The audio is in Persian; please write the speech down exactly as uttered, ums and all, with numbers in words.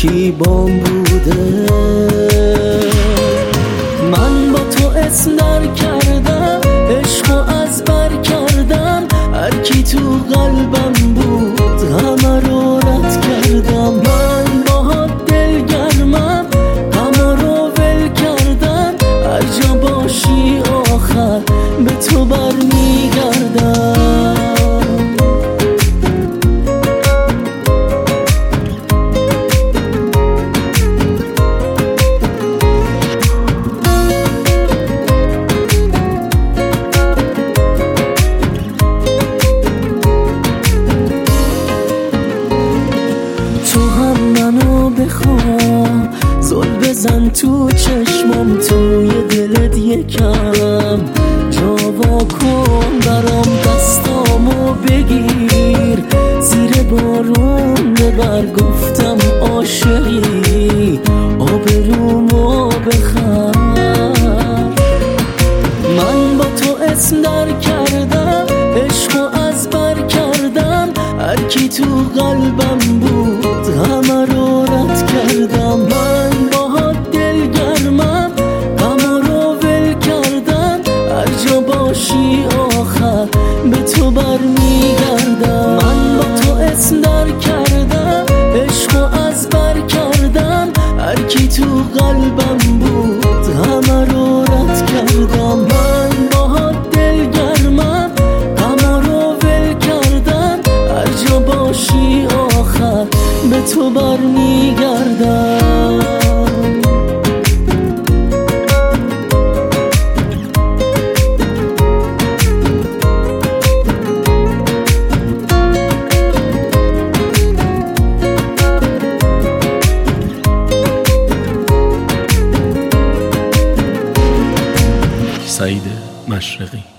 شکیبام بوده. من با تو اسم در کردم، عشقو از بر کردم، هر کی تو قلبم بود همه رو رد کردم. من باهات دلگرمم، همه رو ول کردم، هر جا باشی آخر به تو برمیگردم. بخوام زل بزن تو چشمم، توی دلت یکم جاوا کن برام، دستامو بگیر زیر بارون ببر، گفتم عاشقی آبرومو بخر. من با تو اسم در کردم، عشقو از بر کردم، هر کی تو قلبم بود همه رو رد کردم. من باهات دلگرمم، همه رو ول کردم، هر جا باشی آخر به تو برمیگردم. من با تو اسم در کردم، عشقو از بر کردم، هر کی تو قلبم بود همه رو رد کردم. من باهات دلگرمم، همه رو ول کردم، هر جا باشی آخر به تو برمیگردم. سعید مشرقی.